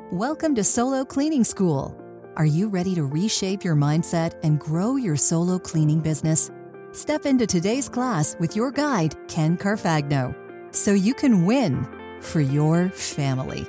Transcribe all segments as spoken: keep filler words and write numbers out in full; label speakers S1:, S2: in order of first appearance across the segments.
S1: Welcome to Solo Cleaning School. Are you ready to reshape your mindset and grow your solo cleaning business? Step into today's class with your guide, Ken Carfagno, so you can win for your family.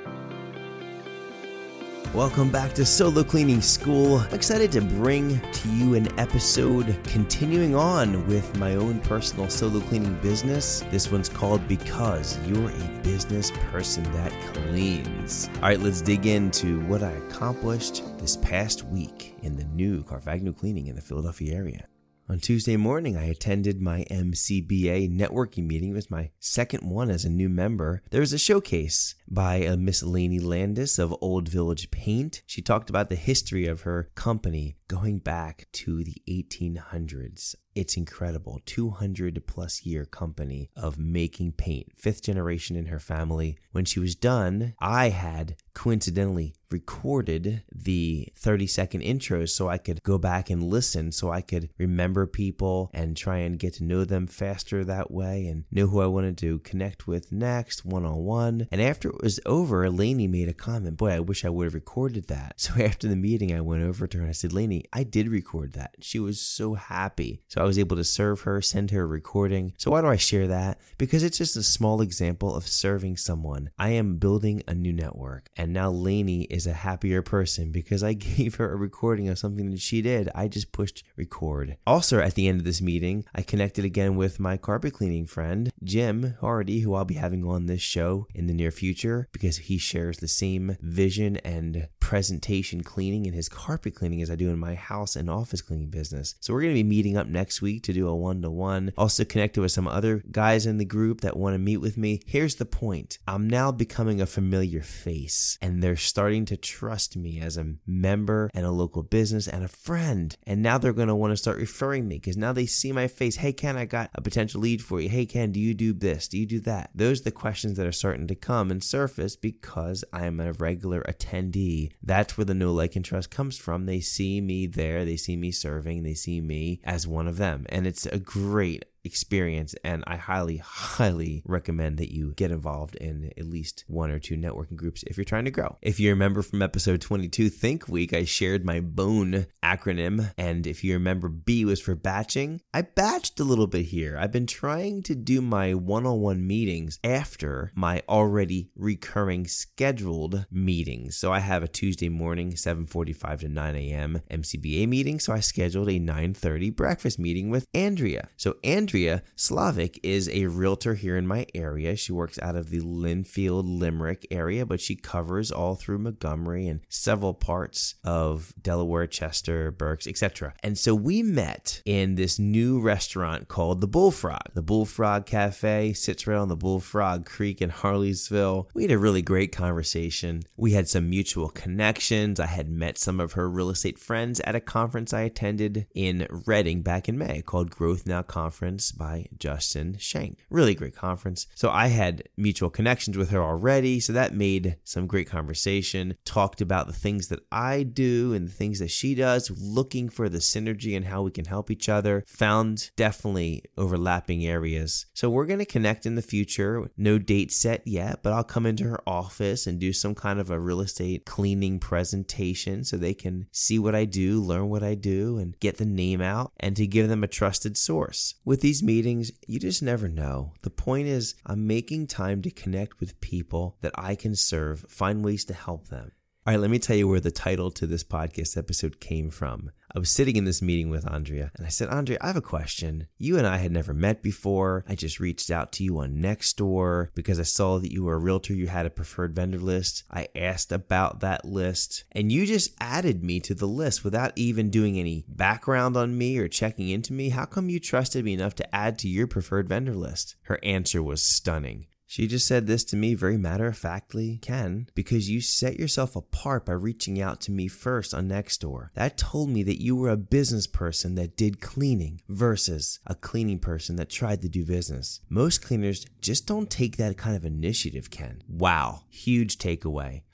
S2: Welcome back to Solo Cleaning School. I'm excited to bring to you an episode continuing on with my own personal solo cleaning business. This one's called Because You're a Business Person That Cleans. All right, let's dig into what I accomplished this past week in the new Carfagno Cleaning in the Philadelphia area. On Tuesday morning, I attended my M C B A networking meeting. It was my second one as a new member. There was a showcase by a Miss Lainey Landis of Old Village Paint. She talked about the history of her company going back to the eighteen hundreds. It's incredible. two hundred plus year company of making paint. Fifth generation in her family. When she was done, I had coincidentally recorded the thirty second intros so I could go back and listen, so I could remember people and try and get to know them faster that way and know who I wanted to connect with next one-on-one. And after it was over, Lainey made a comment, boy, I wish I would have recorded that. So after the meeting, I went over to her and I said, Lainey, I did record that. She was so happy. So I was able to serve her, send her a recording. So why do I share that? Because it's just a small example of serving someone. I am building a new network, and now Lainey is a happier person because I gave her a recording of something that she did. I just pushed record. Also, at the end of this meeting, I connected again with my carpet cleaning friend, Jim Hardy, who I'll be having on this show in the near future because he shares the same vision and presentation cleaning in his carpet cleaning as I do in my house and office cleaning business. So we're going to be meeting up next week to do a one-to-one. Also connected with some other guys in the group that want to meet with me. Here's the point. I'm now becoming a familiar face, and they're starting to trust me as a member and a local business and a friend. And now they're going to want to start referring me because now they see my face. Hey, Ken, I got a potential lead for you. Hey, Ken, do you do this? Do you do that? Those are the questions that are starting to come and surface because I'm a regular attendee. That's where the know, like, and trust comes from. They see me there. They see me serving. They see me as one of them. And it's a great experience, and I highly, highly recommend that you get involved in at least one or two networking groups if you're trying to grow. If you remember from episode twenty-two, Think Week, I shared my BONE acronym, and if you remember, B was for batching. I batched a little bit here. I've been trying to do my one-on-one meetings after my already recurring scheduled meetings. So I have a Tuesday morning, seven forty-five to nine a.m. M C B A meeting, so I scheduled a nine thirty breakfast meeting with Andrea. So Andrea Andrea Slavic is a realtor here in my area. She works out of the Linfield, Limerick area, but she covers all through Montgomery and several parts of Delaware, Chester, Berks, et cetera. And so we met in this new restaurant called The Bullfrog. The Bullfrog Cafe sits right on the Bullfrog Creek in Harleysville. We had a really great conversation. We had some mutual connections. I had met some of her real estate friends at a conference I attended in Reading back in May called Growth Now Conference by Justin Shank. Really great conference. So I had mutual connections with her already, so that made some great conversation. Talked about the things that I do and the things that she does, looking for the synergy and how we can help each other. Found definitely overlapping areas. So we're going to connect in the future. No date set yet, but I'll come into her office and do some kind of a real estate cleaning presentation so they can see what I do, learn what I do, and get the name out, and to give them a trusted source. With these meetings, you just never know. The point is, I'm making time to connect with people that I can serve, find ways to help them. All right, let me tell you where the title to this podcast episode came from. I was sitting in this meeting with Andrea, and I said, Andrea, I have a question. You and I had never met before. I just reached out to you on Nextdoor because I saw that you were a realtor. You had a preferred vendor list. I asked about that list, and you just added me to the list without even doing any background on me or checking into me. How come you trusted me enough to add to your preferred vendor list? Her answer was stunning. She just said this to me very matter-of-factly, Ken, because you set yourself apart by reaching out to me first on Nextdoor. That told me that you were a business person that did cleaning versus a cleaning person that tried to do business. Most cleaners just don't take that kind of initiative, Ken. Wow, huge takeaway.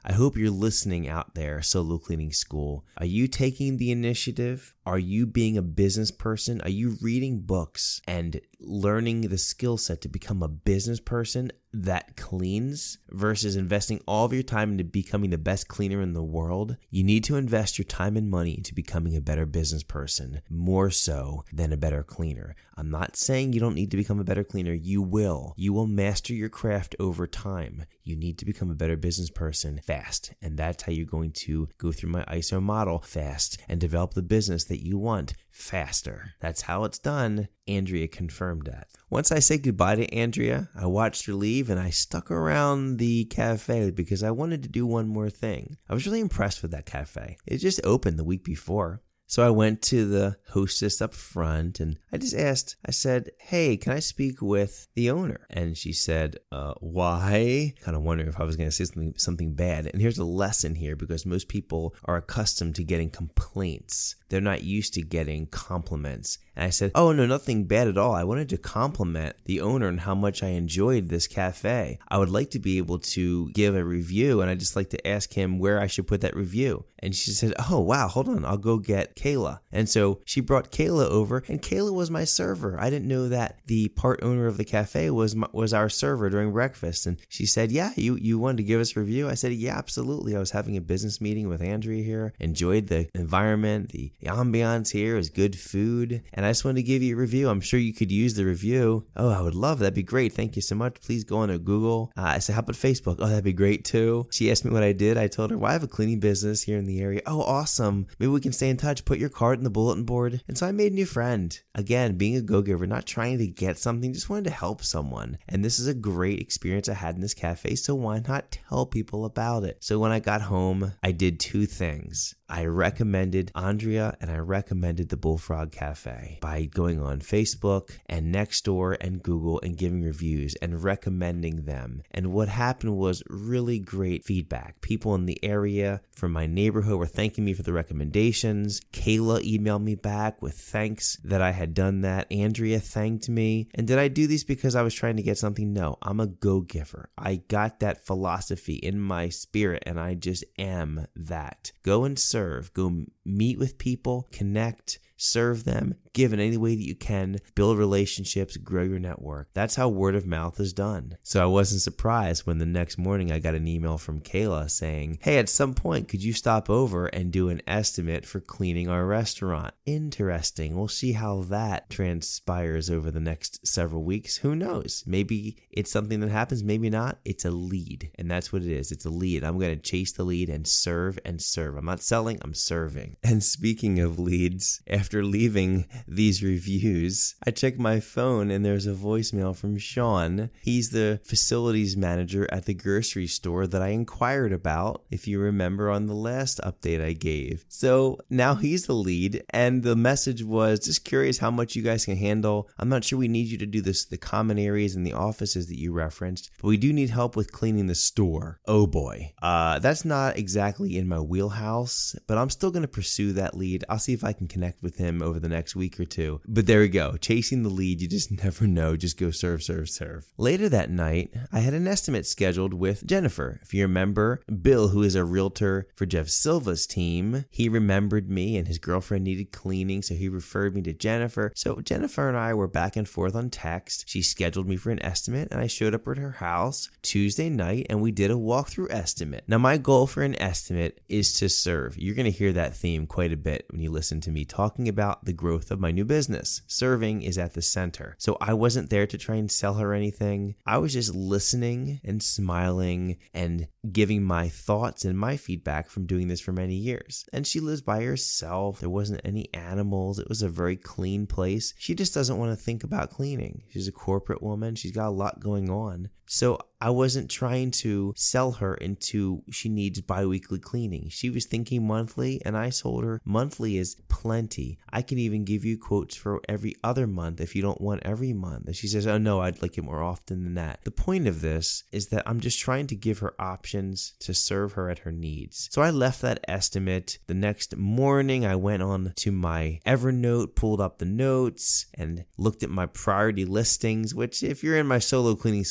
S2: I hope you're listening out there, Solo Cleaning School. Are you taking the initiative? Are you being a business person? Are you reading books and learning the skill set to become a business person that cleans versus investing all of your time into becoming the best cleaner in the world? You need to invest your time and money into becoming a better business person, more so than a better cleaner. I'm not saying you don't need to become a better cleaner. You will. You will master your craft over time. You need to become a better business person fast. And that's how you're going to go through my I S O model fast and develop the business that you want faster. That's how it's done. Andrea confirmed that. Once I said goodbye to Andrea, I watched her leave and I stuck around the cafe because I wanted to do one more thing. I was really impressed with that cafe. It just opened the week before. So I went to the hostess up front and I just asked, I said, hey, can I speak with the owner? And she said, uh, why? Kind of wondering if I was going to say something, something bad. And here's a lesson here because most people are accustomed to getting complaints. They're not used to getting compliments. And I said, oh, no, nothing bad at all. I wanted to compliment the owner and how much I enjoyed this cafe. I would like to be able to give a review and I'd just like to ask him where I should put that review. And she said, oh, wow, hold on. I'll go get Kayla. And so she brought Kayla over and Kayla was my server. I didn't know that the part owner of the cafe was my, was our server during breakfast. And she said, yeah, you, you wanted to give us a review? I said, yeah, absolutely. I was having a business meeting with Andrea here, enjoyed the environment, the, the ambiance here, is good food. And I just wanted to give you a review. I'm sure you could use the review. Oh, I would love that. That'd be great. Thank you so much. Please go on to Google. Uh, I said, how about Facebook? Oh, that'd be great too. She asked me what I did. I told her, well, I have a cleaning business here in the area. Oh, awesome. Maybe we can stay in touch. Put your card in the bulletin board. And so I made a new friend. Again, being a go-giver, not trying to get something, just wanted to help someone. And this is a great experience I had in this cafe, so why not tell people about it? So when I got home, I did two things. I recommended Andrea and I recommended the Bullfrog Cafe by going on Facebook and Nextdoor and Google and giving reviews and recommending them. And what happened was really great feedback. People in the area from my neighborhood were thanking me for the recommendations. Kayla emailed me back with thanks that I had done that. Andrea thanked me. And did I do these because I was trying to get something? No, I'm a go-giver. I got that philosophy in my spirit and I just am that. Go and serve. Go meet with people, connect, serve them, give in any way that you can, build relationships, grow your network. That's how word of mouth is done. So I wasn't surprised when the next morning I got an email from Kayla saying, hey, at some point, could you stop over and do an estimate for cleaning our restaurant? Interesting. We'll see how that transpires over the next several weeks. Who knows? Maybe it's something that happens, maybe not. It's a lead. And that's what it is. It's a lead. I'm going to chase the lead and serve and serve. I'm not selling, I'm serving. And speaking of leads, after leaving these reviews, I checked my phone and there's a voicemail from Sean. He's the facilities manager at the grocery store that I inquired about, if you remember on the last update I gave. So now he's the lead and the message was just curious how much you guys can handle. I'm not sure we need you to do this, the common areas and the offices that you referenced, but we do need help with cleaning the store. Oh boy. Uh, that's not exactly in my wheelhouse, but I'm still going to pursue that lead. I'll see if I can connect with him over the next week or two. But there we go. Chasing the lead, you just never know. Just go serve, serve, serve. Later that night, I had an estimate scheduled with Jennifer. If you remember, Bill, who is a realtor for Jeff Silva's team, he remembered me and his girlfriend needed cleaning, so he referred me to Jennifer. So Jennifer and I were back and forth on text. She scheduled me for an estimate and I showed up at her house Tuesday night and we did a walkthrough estimate. Now my goal for an estimate is to serve. You're going to hear that theme quite a bit when you listen to me talking about the growth of my new business. Serving is at the center. So I wasn't there to try and sell her anything. I was just listening and smiling and giving my thoughts and my feedback from doing this for many years. And she lives by herself. There wasn't any animals. It was a very clean place. She just doesn't want to think about cleaning. She's a corporate woman. She's got a lot going on. So I wasn't trying to sell her into she needs bi-weekly cleaning. She was thinking monthly, and I told her monthly is plenty. I can even give you quotes for every other month if you don't want every month. And she says, oh no, I'd like it more often than that. The point of this is that I'm just trying to give her options to serve her at her needs. So I left that estimate. The next morning, I went on to my Evernote, pulled up the notes, and looked at my priority listings, which if you're in my solo cleaning school, you know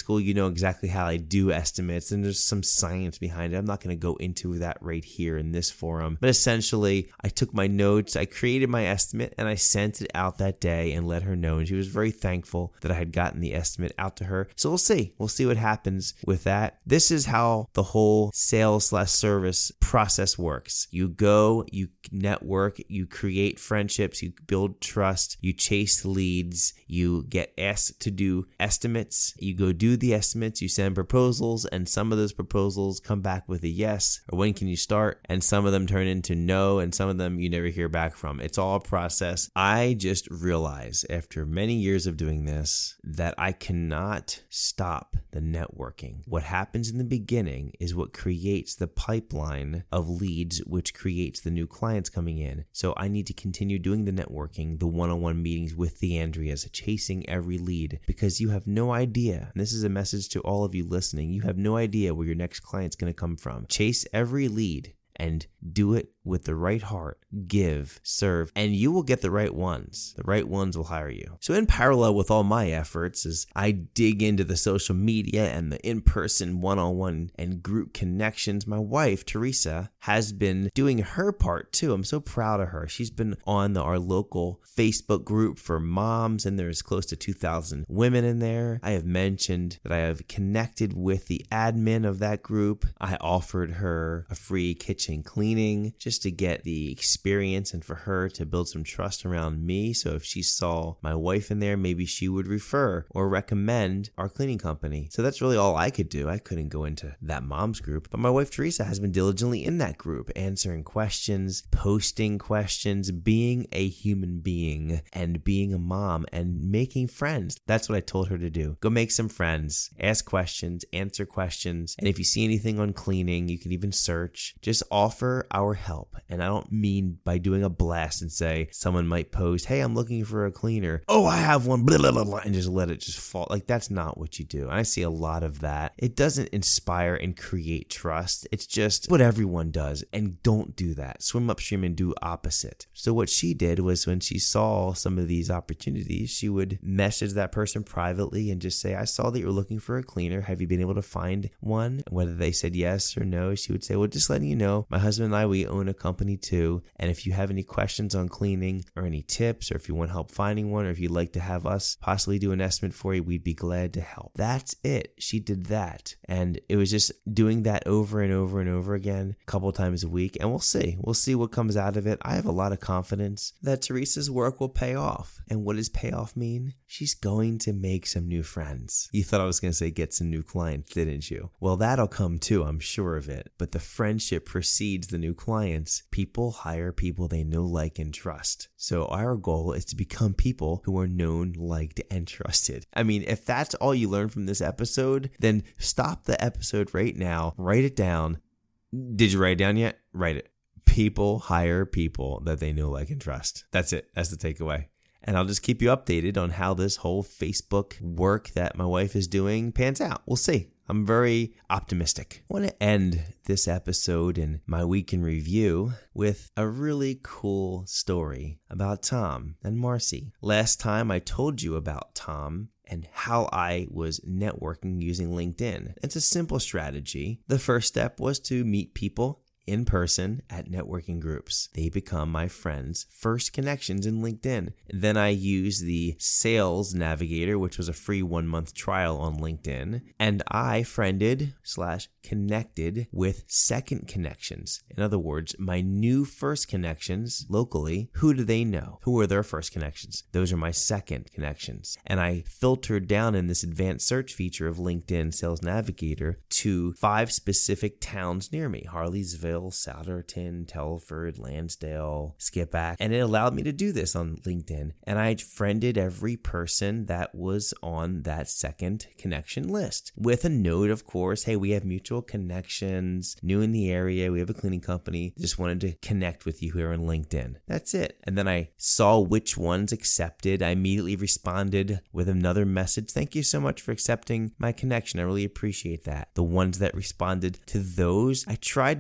S2: know exactly how I do estimates, and there's some science behind it. I'm not going to go into that right here in this forum. But essentially, I took my notes, I created my estimate, and I sent it out that day and let her know. And she was very thankful that I had gotten the estimate out to her. So we'll see. We'll see what happens with that. This is how the whole sales slash service process works. You go, you network, you create friendships, you build trust, you chase leads, you get asked to do estimates, you go do the estimates, you send proposals, and some of those proposals come back with a yes, or when can you start, and some of them turn into no, and some of them you never hear back from. It's all a process. I just realized after many years of doing this that I cannot stop the networking. What happens in the beginning is what creates the pipeline of leads, which creates the new clients coming in. So I need to continue doing the networking, the one-on-one meetings with the Andreas, chasing every lead, because you have no idea, and this is a message to all of you listening, you have no idea where your next client's going to come from. Chase every lead and do it with the right heart. Give, serve, and you will get the right ones. The right ones will hire you. So in parallel with all my efforts, as I dig into the social media and the in-person one-on-one and group connections, my wife, Teresa, has been doing her part too. I'm so proud of her. She's been on the, our local Facebook group for moms, and there's close to two thousand women in there. I have mentioned that I have connected with the admin of that group. I offered her a free kitchen cleaning just to get the experience and for her to build some trust around me. So if she saw my wife in there, maybe she would refer or recommend our cleaning company. So that's really all I could do. I couldn't go into that mom's group, but my wife Teresa has been diligently in that group, answering questions, posting questions, being a human being and being a mom and making friends. That's what I told her to do. Go make some friends, ask questions, answer questions. And if you see anything on cleaning, you can even search, just offer our help. And I don't mean by doing a blast and say someone might post, hey, I'm looking for a cleaner. Oh, I have one, blah, blah, blah, blah, and just let it just fall. Like, that's not what you do. And I see a lot of that. It doesn't inspire and create trust. It's just what everyone does. And don't do that. Swim upstream and do opposite. So what she did was when she saw some of these opportunities, she would message that person privately and just say, I saw that you're looking for a cleaner. Have you been able to find one? Whether they said yes or no, she would say, well, just letting you know, my husband and I, we own a company too. And if you have any questions on cleaning or any tips, or if you want help finding one, or if you'd like to have us possibly do an estimate for you, we'd be glad to help. That's it. She did that. And it was just doing that over and over and over again, a couple times a week. And we'll see. We'll see what comes out of it. I have a lot of confidence that Teresa's work will pay off. And what does payoff mean? She's going to make some new friends. You thought I was going to say get some new clients, didn't you? Well, that'll come too, I'm sure of it. But the friendship precedes the new clients. People hire people they know, like, and trust. So our goal is to become people who are known, liked, and trusted. I mean, if that's all you learn from this episode, then stop the episode right now. Write it down. Did you write it down yet? Write it. People hire people that they know, like, and trust. That's it. That's the takeaway. And I'll just keep you updated on how this whole Facebook work that my wife is doing pans out. We'll see. I'm very optimistic. I want to end this episode in my week in review with a really cool story about Tom and Marcy. Last time I told you about Tom and how I was networking using LinkedIn. It's a simple strategy. The first step was to meet people in person at networking groups. They become my friends' first connections in LinkedIn. Then I use the Sales Navigator, which was a free one-month trial on LinkedIn, and I friended slash connected with second connections. In other words, my new first connections locally, who do they know? Who are their first connections? Those are my second connections. And I filtered down in this advanced search feature of LinkedIn Sales Navigator to five specific towns near me: Harleysville, Souderton, Telford, Lansdale, Skippack. And it allowed me to do this on LinkedIn. And I friended every person that was on that second connection list with a note, of course, hey, we have mutual connections, new in the area, we have a cleaning company, just wanted to connect with you here on LinkedIn. That's it. And then I saw which ones accepted. I immediately responded with another message. Thank you so much for accepting my connection. I really appreciate that. The ones that responded to those, I tried to build a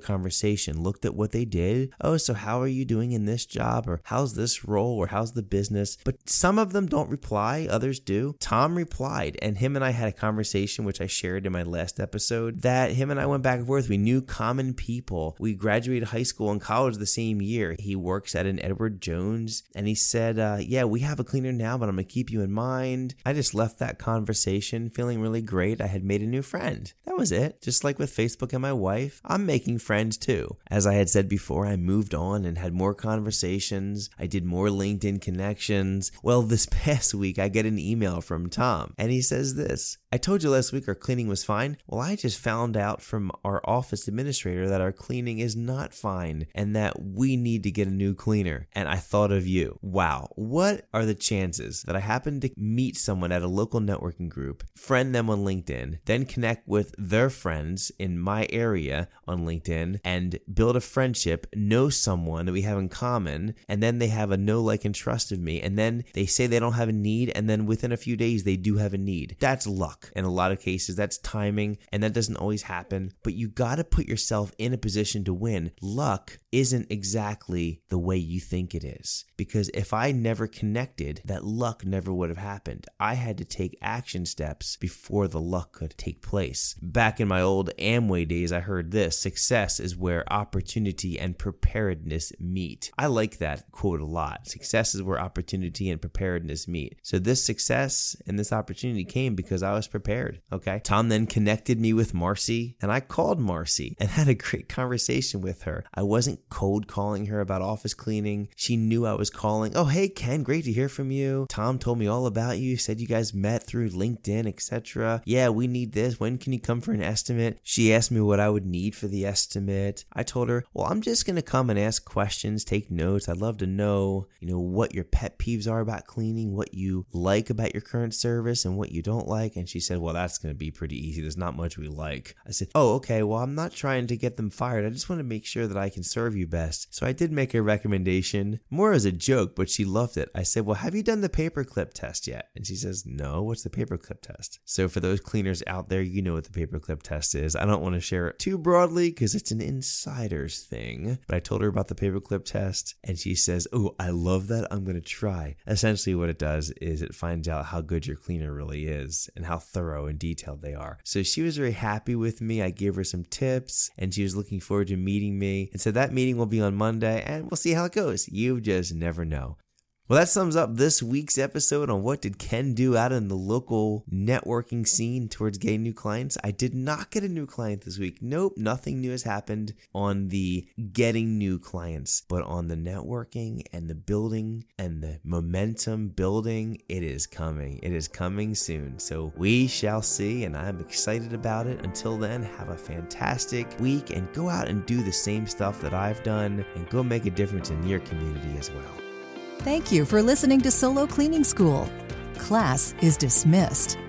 S2: conversation, looked at what they did. Oh, so how are you doing in this job? Or how's this role? Or how's the business? But some of them don't reply, others do. Tom replied, and him and I had a conversation, which I shared in my last episode, that him and I went back and forth. We knew common people. We graduated high school and college the same year. He works at an Edward Jones, and he said, uh, yeah, we have a cleaner now, but I'm going to keep you in mind. I just left that conversation feeling really great. I had made a new friend. That was it. Just like with Facebook and my wife, I'm making friends too. As I had said before, I moved on and had more conversations. I did more LinkedIn connections. Well, this past week, I get an email from Tom, and he says this: I told you last week our cleaning was fine. Well, I just found out from our office administrator that our cleaning is not fine and that we need to get a new cleaner. And I thought of you. Wow. What are the chances that I happen to meet someone at a local networking group, friend them on LinkedIn, then connect with their friends in my area on LinkedIn and build a friendship, know someone that we have in common, and then they have a know, like, and trust of me, and then they say they don't have a need, and then within a few days they do have a need. That's luck. In a lot of cases, that's timing, and that doesn't always happen, but you got to put yourself in a position to win. Luck isn't exactly the way you think it is, because if I never connected, that luck never would have happened. I had to take action steps before the luck could take place. Back in my old Amway days, I heard this: success is where opportunity and preparedness meet. I like that quote a lot. Success is where opportunity and preparedness meet. So this success and this opportunity came because I was prepared. Okay. Tom then connected me with Marcy, and I called Marcy and had a great conversation with her. I wasn't cold calling her about office cleaning. She knew I was calling. Oh, hey, Ken, great to hear from you. Tom told me all about you. Said you guys met through LinkedIn, et cetera. Yeah, we need this. When can you come for an estimate? She asked me what I would need for the estimate. I told her, well, I'm just going to come and ask questions, take notes. I'd love to know, you know, what your pet peeves are about cleaning, what you like about your current service and what you don't like. And she said, well, that's going to be pretty easy. There's not much we like. I said, oh, okay. Well, I'm not trying to get them fired. I just want to make sure that I can serve you best. So I did make a recommendation, more as a joke, but she loved it. I said, well, have you done the paperclip test yet? And she says, no, what's the paperclip test? So for those cleaners out there, you know what the paperclip test is. I don't want to share it too broadly because it's an insider's thing, but I told her about the paperclip test and she says, oh, I love that. I'm going to try. Essentially what it does is it finds out how good your cleaner really is and how thorough and detailed they are. So she was very happy with me. I gave her some tips and she was looking forward to meeting me. And so that meeting will be on Monday and we'll see how it goes. You just never know. Well, that sums up this week's episode on what did Ken do out in the local networking scene towards getting new clients. I did not get a new client this week. Nope, nothing new has happened on the getting new clients, but on the networking and the building and the momentum building, it is coming. It is coming soon. So we shall see, and I'm excited about it. Until then, have a fantastic week and go out and do the same stuff that I've done and go make a difference in your community as well.
S1: Thank you for listening to Solo Cleaning School. Class is dismissed.